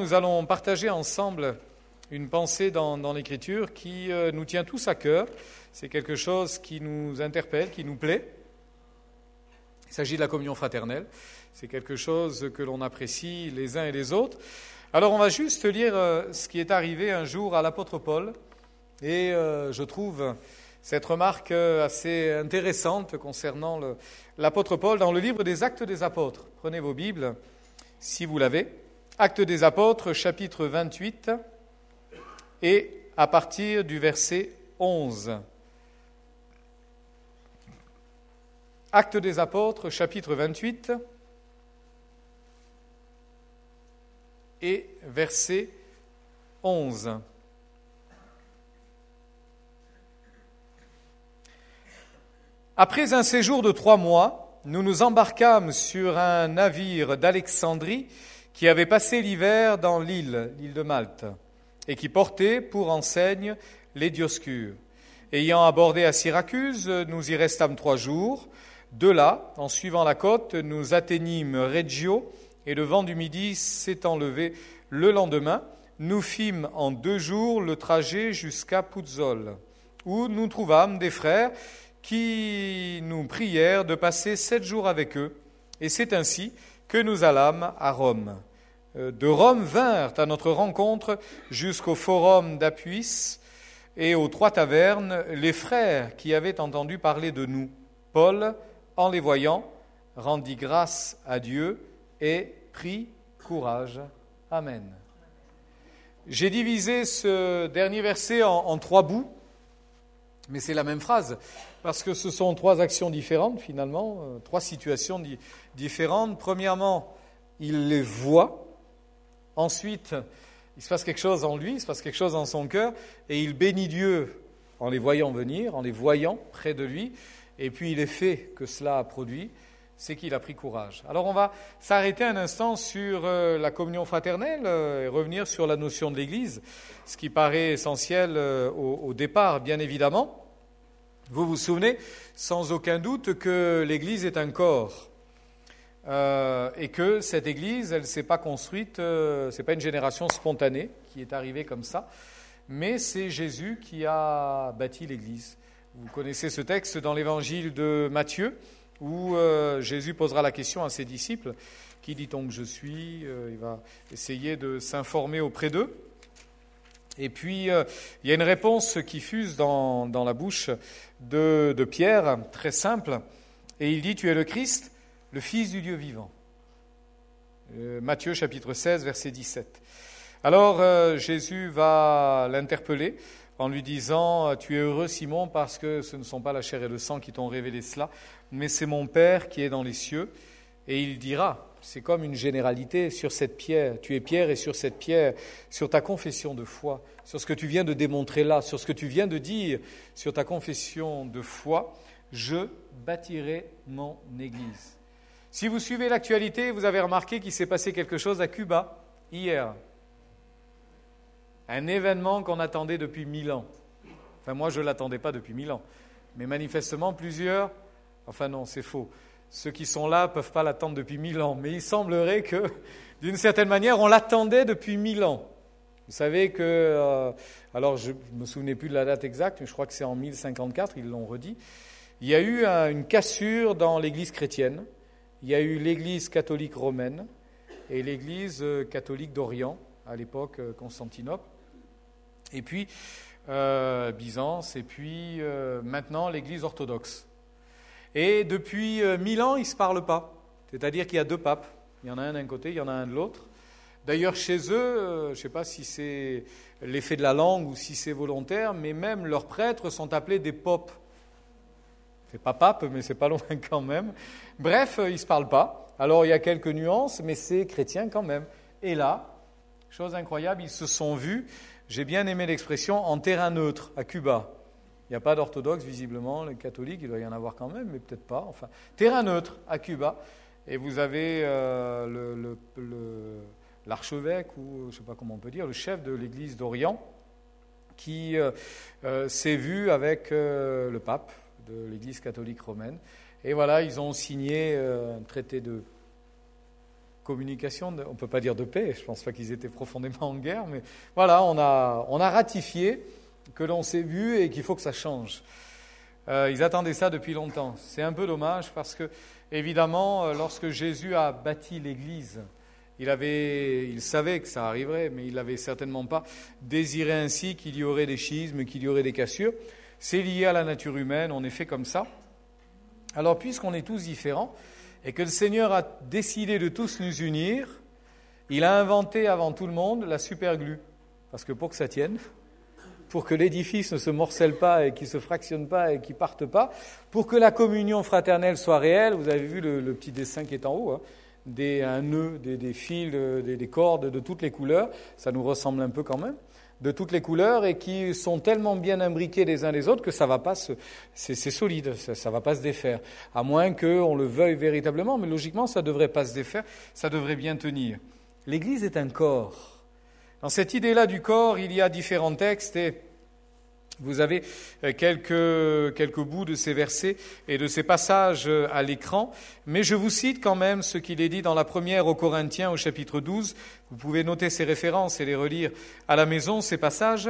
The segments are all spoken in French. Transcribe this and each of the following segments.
nous allons partager ensemble une pensée dans l'Écriture qui nous tient tous à cœur. C'est quelque chose qui nous interpelle, qui nous plaît. Il s'agit de la communion fraternelle. C'est quelque chose que l'on apprécie les uns et les autres. Alors on va juste lire ce qui est arrivé un jour à l'apôtre Paul. Et je trouve cette remarque assez intéressante concernant l'apôtre Paul dans le livre des Actes des Apôtres. Prenez vos Bibles, si vous l'avez. Actes des Apôtres, chapitre 28, et à partir du verset 11. Actes des Apôtres, chapitre 28, et verset 11. Après un séjour de 3 mois, nous nous embarquâmes sur un navire d'Alexandrie qui avait passé l'hiver dans l'île de Malte, et qui portait pour enseigne les Dioscures. Ayant abordé à Syracuse, nous y restâmes 3 jours. De là, en suivant la côte, nous atteignîmes Reggio, et le vent du midi s'étant levé le lendemain, nous fîmes en 2 jours le trajet jusqu'à Puzzole, où nous trouvâmes des frères qui nous prièrent de passer 7 jours avec eux, et c'est ainsi que nous allâmes à Rome. De Rome vinrent à notre rencontre jusqu'au forum d'Apuis et aux 3 tavernes les frères qui avaient entendu parler de nous. Paul, en les voyant, rendit grâce à Dieu et prit courage. Amen. J'ai divisé ce dernier verset en 3 bouts, mais c'est la même phrase, parce que ce sont 3 actions différentes finalement, 3 situations différentes. Premièrement, il les voit. Ensuite, il se passe quelque chose en lui, il se passe quelque chose dans son cœur, et il bénit Dieu en les voyant venir, en les voyant près de lui. Et puis l'effet que cela a produit, c'est qu'il a pris courage. Alors on va s'arrêter un instant sur la communion fraternelle et revenir sur la notion de l'Église, ce qui paraît essentiel au départ, bien évidemment. Vous vous souvenez sans aucun doute que l'Église est un corps et que cette Église, elle ne s'est pas construite, c'est pas une génération spontanée qui est arrivée comme ça, mais c'est Jésus qui a bâti l'Église. Vous connaissez ce texte dans l'évangile de Matthieu, où Jésus posera la question à ses disciples, « Qui dit-on que je suis ?» Il va essayer de s'informer auprès d'eux. Et puis, il y a une réponse qui fuse dans la bouche de Pierre, très simple, et il dit « Tu es le Christ, le Fils du Dieu vivant ». Matthieu chapitre 16, verset 17. Alors, Jésus va l'interpeller en lui disant « Tu es heureux, Simon, parce que ce ne sont pas la chair et le sang qui t'ont révélé cela, mais c'est mon Père qui est dans les cieux. » Et il dira, c'est comme une généralité, sur cette pierre, tu es Pierre, et sur cette pierre, sur ta confession de foi, sur ce que tu viens de démontrer là, sur ce que tu viens de dire, sur ta confession de foi, je bâtirai mon Église. Si vous suivez l'actualité, vous avez remarqué qu'il s'est passé quelque chose à Cuba hier. Un événement qu'on attendait depuis 1000 ans. Enfin, moi, je ne l'attendais pas depuis 1000 ans. Mais manifestement, plusieurs... Enfin non, c'est faux. Ceux qui sont là ne peuvent pas l'attendre depuis 1000 ans. Mais il semblerait que, d'une certaine manière, on l'attendait depuis 1000 ans. Vous savez que... alors, je ne me souvenais plus de la date exacte, mais je crois que c'est en 1054, ils l'ont redit. Il y a eu une cassure dans l'Église chrétienne. Il y a eu l'Église catholique romaine et l'Église catholique d'Orient, à l'époque Constantinople. Et puis Byzance, et puis maintenant l'Église orthodoxe. Et depuis 1000 ans, ils ne se parlent pas. C'est-à-dire qu'il y a 2 papes. Il y en a un d'un côté, il y en a un de l'autre. D'ailleurs, chez eux, je ne sais pas si c'est l'effet de la langue ou si c'est volontaire, mais même leurs prêtres sont appelés des popes. C'est pas pape, mais c'est pas loin quand même. Bref, ils ne se parlent pas. Alors, il y a quelques nuances, mais c'est chrétien quand même. Et là, chose incroyable, ils se sont vus, j'ai bien aimé l'expression, en terrain neutre, à Cuba. Il n'y a pas d'orthodoxes, visiblement, les catholiques, il doit y en avoir quand même, mais peut-être pas. Enfin, terrain neutre, à Cuba. Et vous avez l'archevêque, ou je ne sais pas comment on peut dire, le chef de l'Église d'Orient, qui s'est vu avec le pape de l'Église catholique romaine. Et voilà, ils ont signé un traité de communication, on ne peut pas dire de paix, je ne pense pas qu'ils étaient profondément en guerre, mais voilà, on a ratifié que l'on s'est vu et qu'il faut que ça change. Ils attendaient ça depuis longtemps. C'est un peu dommage parce que, évidemment, lorsque Jésus a bâti l'Église, il savait que ça arriverait, mais il n'avait certainement pas désiré ainsi qu'il y aurait des schismes, qu'il y aurait des cassures. C'est lié à la nature humaine, on est fait comme ça. Alors, puisqu'on est tous différents, et que le Seigneur a décidé de tous nous unir, il a inventé avant tout le monde la superglue. Parce que pour que ça tienne, pour que l'édifice ne se morcelle pas et qu'il ne se fractionne pas et qu'il ne parte pas, pour que la communion fraternelle soit réelle, vous avez vu le petit dessin qui est en haut, hein, un nœud, des fils, des cordes de toutes les couleurs, ça nous ressemble un peu quand même, de toutes les couleurs et qui sont tellement bien imbriqués les uns les autres que ça va pas c'est solide, ça va pas se défaire. À moins qu'on le veuille véritablement, mais logiquement ça devrait pas se défaire, ça devrait bien tenir. L'Église est un corps. Dans cette idée-là du corps, il y a différents textes et vous avez quelques bouts de ces versets et de ces passages à l'écran, mais je vous cite quand même ce qu'il est dit dans la première aux Corinthiens au chapitre 12. Vous pouvez noter ces références et les relire à la maison, ces passages.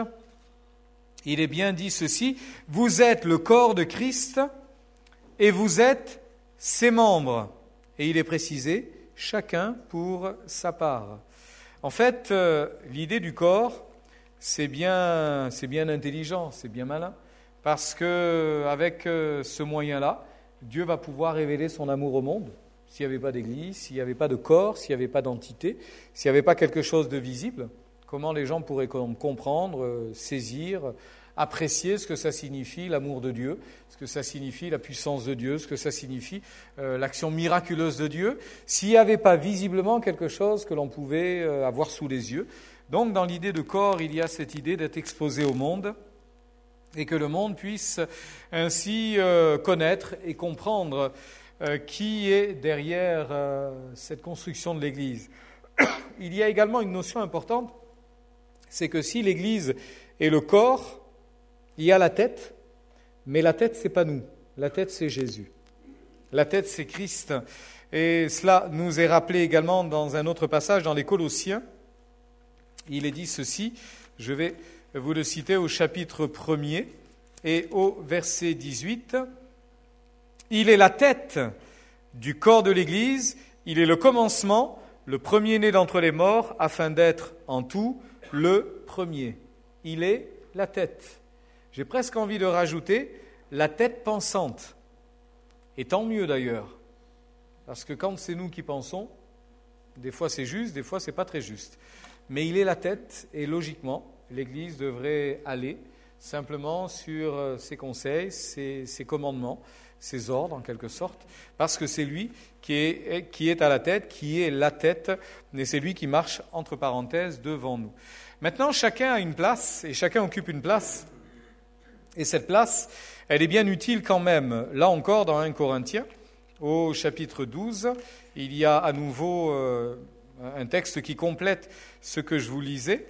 Il est bien dit ceci: « Vous êtes le corps de Christ et vous êtes ses membres. » Et il est précisé, chacun pour sa part. En fait, l'idée du corps, c'est bien intelligent, c'est bien malin, parce que avec ce moyen-là, Dieu va pouvoir révéler son amour au monde. S'il n'y avait pas d'église, s'il n'y avait pas de corps, s'il n'y avait pas d'entité, s'il n'y avait pas quelque chose de visible, comment les gens pourraient comprendre, saisir, apprécier ce que ça signifie l'amour de Dieu, ce que ça signifie la puissance de Dieu, ce que ça signifie l'action miraculeuse de Dieu, s'il n'y avait pas visiblement quelque chose que l'on pouvait avoir sous les yeux. Donc, dans l'idée de corps, il y a cette idée d'être exposé au monde et que le monde puisse ainsi connaître et comprendre qui est derrière cette construction de l'Église. Il y a également une notion importante, c'est que si l'Église est le corps, il y a la tête, mais la tête, c'est pas nous. La tête, c'est Jésus. La tête, c'est Christ. Et cela nous est rappelé également dans un autre passage, dans les Colossiens. Il est dit ceci, je vais vous le citer au chapitre 1er et au verset 18. « Il est la tête du corps de l'Église, il est le commencement, le premier-né d'entre les morts, afin d'être en tout le premier. » Il est la tête. J'ai presque envie de rajouter la tête pensante. Et tant mieux d'ailleurs, parce que quand c'est nous qui pensons, des fois c'est juste, des fois c'est pas très juste. Mais il est la tête et logiquement, l'Église devrait aller simplement sur ses conseils, ses commandements, ses ordres en quelque sorte, parce que c'est lui qui est à la tête, qui est la tête, et c'est lui qui marche entre parenthèses devant nous. Maintenant, chacun a une place et chacun occupe une place. Et cette place, elle est bien utile quand même. Là encore, dans 1 Corinthiens, au chapitre 12, il y a à nouveau un texte qui complète ce que je vous lisais.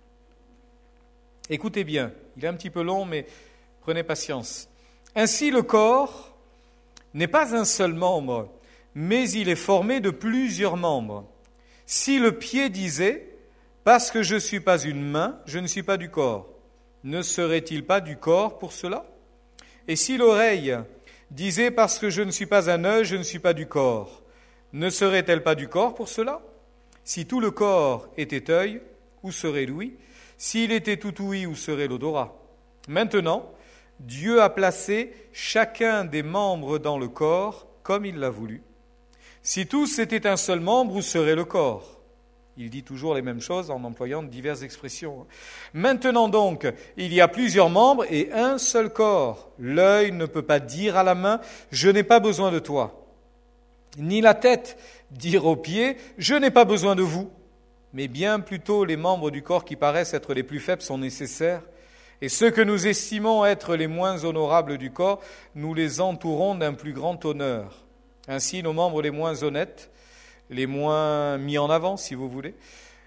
Écoutez bien, il est un petit peu long, mais prenez patience. « Ainsi, le corps n'est pas un seul membre, mais il est formé de plusieurs membres. Si le pied disait « Parce que je ne suis pas une main, je ne suis pas du corps », ne serait-il pas du corps pour cela ? Et si l'oreille disait « Parce que je ne suis pas un œil, je ne suis pas du corps », ne serait-elle pas du corps pour cela ? Si tout le corps était œil, où serait l'ouïe ? S'il était tout ouïe, où serait l'odorat ? Maintenant, Dieu a placé chacun des membres dans le corps comme il l'a voulu. Si tous étaient un seul membre, où serait le corps ? Il dit toujours les mêmes choses en employant diverses expressions. Maintenant donc, il y a plusieurs membres et un seul corps. L'œil ne peut pas dire à la main « Je n'ai pas besoin de toi ». Ni la tête dire aux pieds « Je n'ai pas besoin de vous ». Mais bien plutôt les membres du corps qui paraissent être les plus faibles sont nécessaires. Et ceux que nous estimons être les moins honorables du corps, nous les entourons d'un plus grand honneur. Ainsi, nos membres les moins honnêtes, les moins mis en avant, si vous voulez,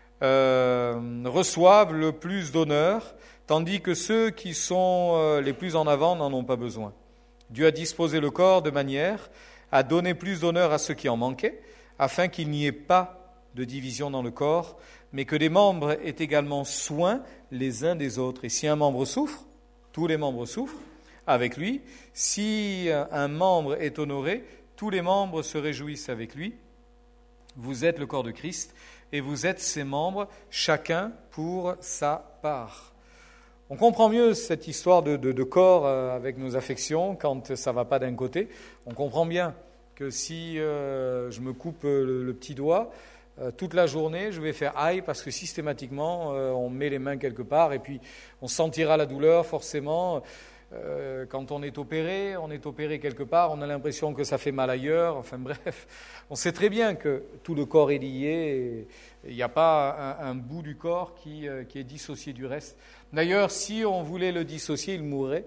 reçoivent le plus d'honneur, tandis que ceux qui sont les plus en avant n'en ont pas besoin. Dieu a disposé le corps de manière à donner plus d'honneur à ceux qui en manquaient, afin qu'il n'y ait pas de division dans le corps, mais que les membres aient également soin les uns des autres. Et si un membre souffre, tous les membres souffrent avec lui. Si un membre est honoré, tous les membres se réjouissent avec lui. Vous êtes le corps de Christ et vous êtes ses membres, chacun pour sa part. On comprend mieux cette histoire de corps avec nos affections quand ça ne va pas d'un côté. On comprend bien que si je me coupe le petit doigt, toute la journée, je vais faire aïe parce que systématiquement, on met les mains quelque part et puis on sentira la douleur forcément. Quand on est opéré quelque part, on a l'impression que ça fait mal ailleurs. Enfin bref, on sait très bien que tout le corps est lié. Il n'y a pas un bout du corps qui est dissocié du reste. D'ailleurs, si on voulait le dissocier, il mourrait.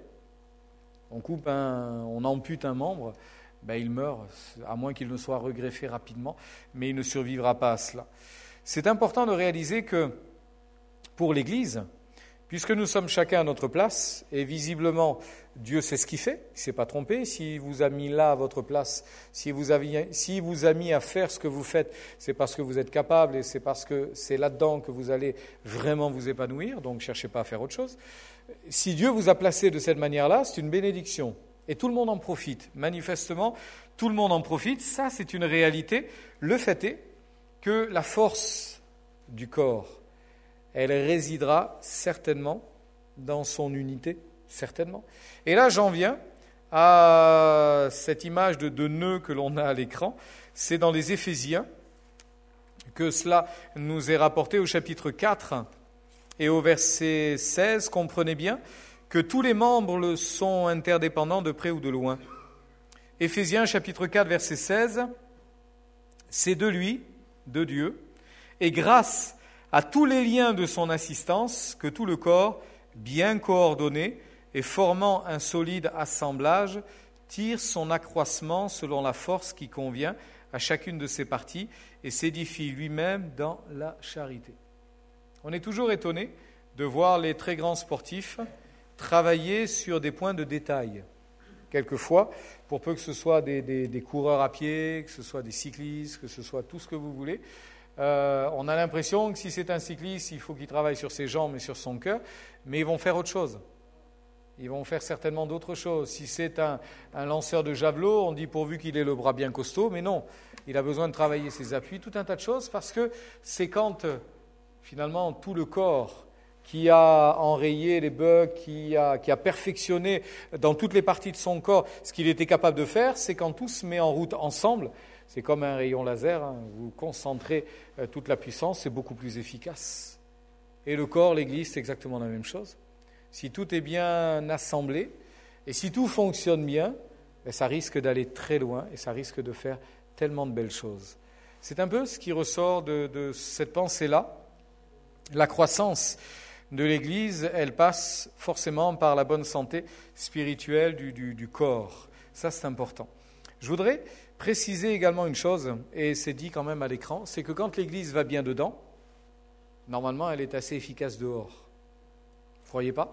On ampute un membre. Il meurt, à moins qu'il ne soit regreffé rapidement, mais il ne survivra pas à cela. C'est important de réaliser que pour l'Église, puisque nous sommes chacun à notre place, et visiblement Dieu sait ce qu'il fait, il ne s'est pas trompé, s'il vous a mis là à votre place, s'il vous a mis à faire ce que vous faites, c'est parce que vous êtes capable et c'est parce que c'est là-dedans que vous allez vraiment vous épanouir, donc ne cherchez pas à faire autre chose. Si Dieu vous a placé de cette manière-là, c'est une bénédiction. Et tout le monde en profite. Manifestement, tout le monde en profite. Ça, c'est une réalité. Le fait est que la force du corps, elle résidera certainement dans son unité, certainement. Et là, j'en viens à cette image de nœud que l'on a à l'écran. C'est dans les Éphésiens que cela nous est rapporté au chapitre 4 et au verset 16. Comprenez bien que tous les membres sont interdépendants de près ou de loin. Éphésiens chapitre 4, verset 16, c'est de lui, de Dieu, et grâce à tous les liens de son assistance, que tout le corps, bien coordonné et formant un solide assemblage, tire son accroissement selon la force qui convient à chacune de ses parties et s'édifie lui-même dans la charité. On est toujours étonné de voir les très grands sportifs travailler sur des points de détail. Quelquefois, pour peu que ce soit des coureurs à pied, que ce soit des cyclistes, que ce soit tout ce que vous voulez, on a l'impression que si c'est un cycliste, il faut qu'il travaille sur ses jambes et sur son cœur, mais ils vont faire autre chose. Ils vont faire certainement d'autres choses. Si c'est un lanceur de javelot, on dit pourvu qu'il ait le bras bien costaud, mais non, il a besoin de travailler ses appuis, tout un tas de choses, parce que c'est quand, finalement, tout le corps qui a enrayé les bugs, qui a perfectionné dans toutes les parties de son corps ce qu'il était capable de faire, c'est quand tout se met en route ensemble. C'est comme un rayon laser, vous concentrez toute la puissance, c'est beaucoup plus efficace. Et le corps, l'Église, c'est exactement la même chose. Si tout est bien assemblé, et si tout fonctionne bien, ça risque d'aller très loin, et ça risque de faire tellement de belles choses. C'est un peu ce qui ressort de cette pensée-là. La croissance de l'Église, elle passe forcément par la bonne santé spirituelle du corps. Ça, c'est important. Je voudrais préciser également une chose, et c'est dit quand même à l'écran, c'est que quand l'Église va bien dedans, normalement, elle est assez efficace dehors. Vous ne croyez pas ?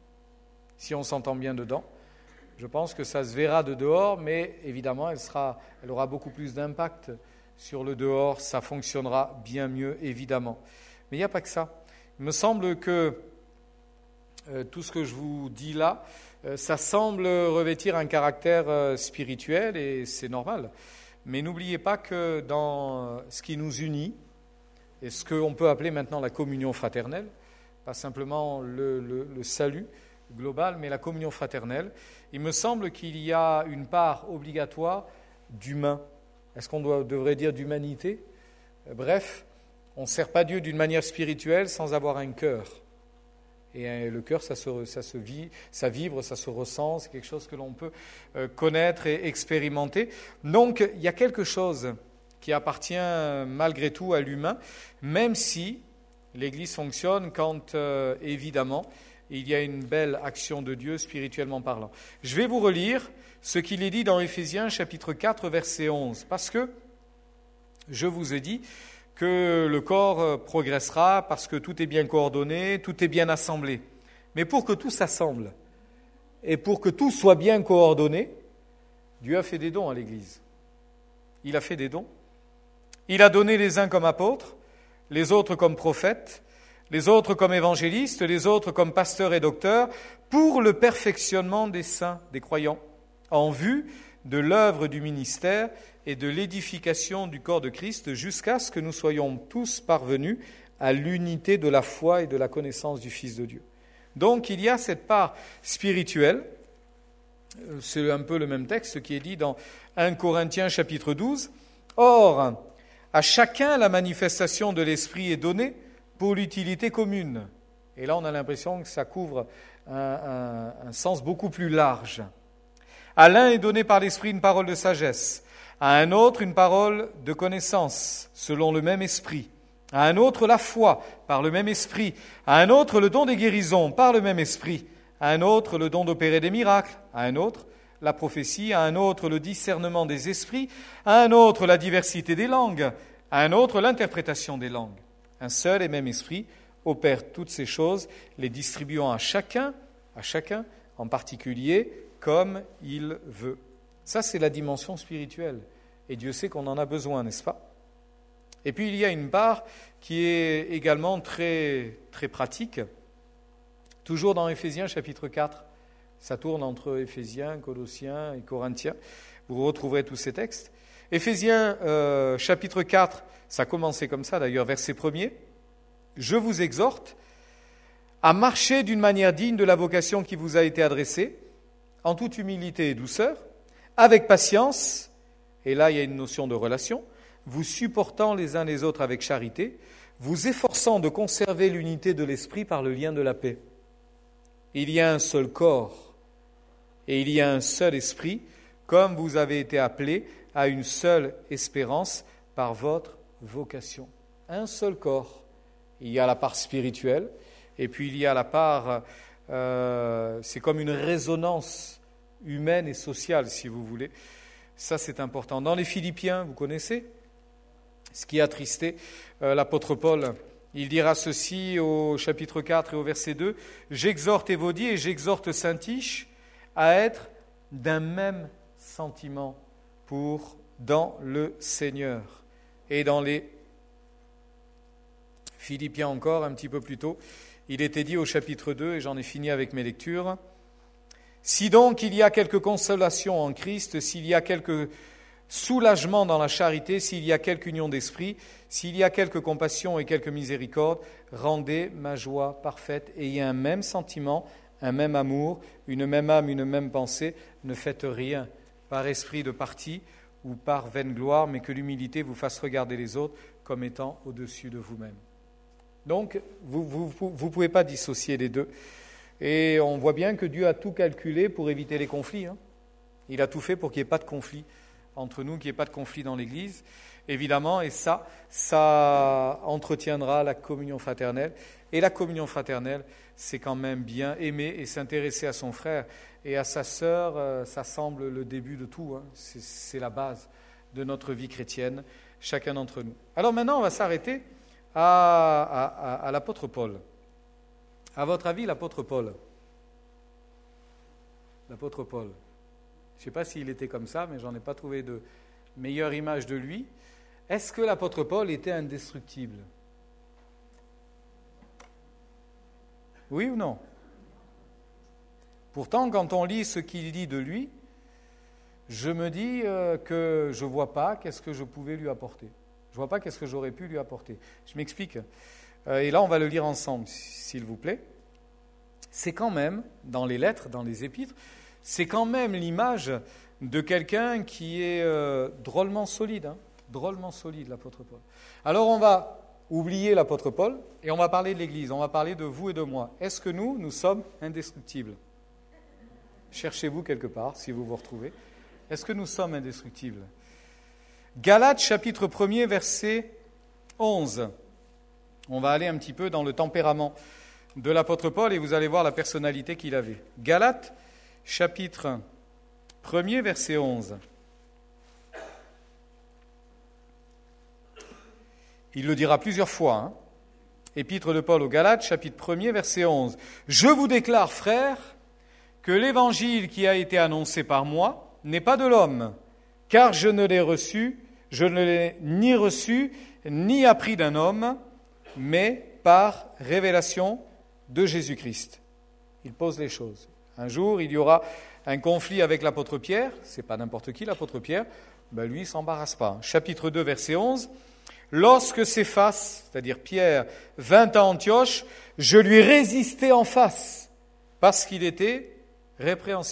Si on s'entend bien dedans, je pense que ça se verra de dehors, mais évidemment, elle aura beaucoup plus d'impact sur le dehors, ça fonctionnera bien mieux, évidemment. Mais il n'y a pas que ça. Il me semble que tout ce que je vous dis là, ça semble revêtir un caractère spirituel et c'est normal. Mais n'oubliez pas que dans ce qui nous unit, et ce qu'on peut appeler maintenant la communion fraternelle, pas simplement le salut global, mais la communion fraternelle, il me semble qu'il y a une part obligatoire d'humain. Est-ce qu'on devrait dire d'humanité ? Bref, on ne sert pas Dieu d'une manière spirituelle sans avoir un cœur. Et le cœur, ça vibre, ça se ressent, c'est quelque chose que l'on peut connaître et expérimenter. Donc, il y a quelque chose qui appartient malgré tout à l'humain, même si l'Église fonctionne quand, évidemment, il y a une belle action de Dieu spirituellement parlant. Je vais vous relire ce qu'il est dit dans Éphésiens chapitre 4, verset 11, parce que je vous ai dit que le corps progressera parce que tout est bien coordonné, tout est bien assemblé. Mais pour que tout s'assemble et pour que tout soit bien coordonné, Dieu a fait des dons à l'Église. Il a fait des dons. Il a donné les uns comme apôtres, les autres comme prophètes, les autres comme évangélistes, les autres comme pasteurs et docteurs, pour le perfectionnement des saints, des croyants, en vue de l'œuvre du ministère et de l'édification du corps de Christ, jusqu'à ce que nous soyons tous parvenus à l'unité de la foi et de la connaissance du Fils de Dieu. Donc il y a cette part spirituelle, c'est un peu le même texte qui est dit dans 1 Corinthiens chapitre 12. Or, à chacun la manifestation de l'Esprit est donnée pour l'utilité commune. Et là on a l'impression que ça couvre un sens beaucoup plus large. À l'un est donné par l'Esprit une parole de sagesse, à un autre une parole de connaissance, selon le même Esprit, à un autre la foi, par le même Esprit, à un autre le don des guérisons, par le même Esprit, à un autre le don d'opérer des miracles, à un autre la prophétie, à un autre le discernement des esprits, à un autre la diversité des langues, à un autre l'interprétation des langues. Un seul et même Esprit opère toutes ces choses, les distribuant à chacun en particulier, comme il veut. Ça, c'est la dimension spirituelle. Et Dieu sait qu'on en a besoin, n'est-ce pas? Et puis, il y a une part qui est également très, très pratique. Toujours dans Éphésiens chapitre 4. Ça tourne entre Éphésiens, Colossiens et Corinthiens. Vous retrouverez tous ces textes. Éphésiens chapitre 4, ça commençait comme ça d'ailleurs, verset 1er. « Je vous exhorte à marcher d'une manière digne de la vocation qui vous a été adressée, en toute humilité et douceur, avec patience, et là il y a une notion de relation, vous supportant les uns les autres avec charité, vous efforçant de conserver l'unité de l'esprit par le lien de la paix. Il y a un seul corps, et il y a un seul esprit, comme vous avez été appelés à une seule espérance par votre vocation. » Un seul corps. Il y a la part spirituelle, et puis il y a la part, c'est comme une résonance humaine et sociale, si vous voulez. Ça, c'est important. Dans les Philippiens, vous connaissez ce qui a attristé l'apôtre Paul. Il dira ceci au chapitre 4 et au verset 2. « J'exhorte Évodie et j'exhorte Syntyche à être d'un même sentiment dans le Seigneur. » Et dans les Philippiens encore, un petit peu plus tôt, il était dit au chapitre 2, et j'en ai fini avec mes lectures, « Si donc il y a quelque consolation en Christ, s'il y a quelque soulagement dans la charité, s'il y a quelque union d'esprit, s'il y a quelque compassion et quelque miséricorde, rendez ma joie parfaite, ayez un même sentiment, un même amour, une même âme, une même pensée, ne faites rien par esprit de parti ou par vaine gloire, mais que l'humilité vous fasse regarder les autres comme étant au-dessus de vous-même. » Donc, vous ne pouvez pas dissocier les deux. Et on voit bien que Dieu a tout calculé pour éviter les conflits. Il a tout fait pour qu'il n'y ait pas de conflit entre nous, qu'il n'y ait pas de conflit dans l'Église, évidemment. Et ça entretiendra la communion fraternelle. Et la communion fraternelle, c'est quand même bien aimer et s'intéresser à son frère et à sa sœur. Ça semble le début de tout. C'est la base de notre vie chrétienne, chacun d'entre nous. Alors maintenant, on va s'arrêter à l'apôtre Paul. À votre avis, l'apôtre Paul, je ne sais pas s'il était comme ça, mais je n'en ai pas trouvé de meilleure image de lui. Est-ce que l'apôtre Paul était indestructible? Oui ou non? Pourtant, quand on lit ce qu'il dit de lui, je me dis que je ne vois pas qu'est-ce que je pouvais lui apporter. Je ne vois pas qu'est-ce que j'aurais pu lui apporter. Je m'explique. Et là, on va le lire ensemble, s'il vous plaît. C'est quand même, dans les lettres, dans les épîtres, c'est quand même l'image de quelqu'un qui est drôlement solide, l'apôtre Paul. Alors, on va oublier l'apôtre Paul et on va parler de l'Église, on va parler de vous et de moi. Est-ce que nous sommes indestructibles? Cherchez-vous quelque part, si vous vous retrouvez. Est-ce que nous sommes indestructibles? Galates, chapitre 1er, verset 11. On va aller un petit peu dans le tempérament de l'apôtre Paul et vous allez voir la personnalité qu'il avait. Galates, chapitre 1er, verset 11. Il le dira plusieurs fois. Épître de Paul aux Galates, chapitre 1er, verset 11. « Je vous déclare, frères, que l'évangile qui a été annoncé par moi n'est pas de l'homme, car je ne l'ai reçu Je ne l'ai ni reçu, ni appris d'un homme, mais par révélation de Jésus-Christ. Il pose les choses. Un jour, il y aura un conflit avec l'apôtre Pierre. Ce n'est pas n'importe qui, l'apôtre Pierre. Lui, il ne s'embarrasse pas. Chapitre 2, verset 11. « Lorsque Céphas, c'est-à-dire Pierre, vint à Antioche, je lui résistai en face, parce qu'il était répréhensible. »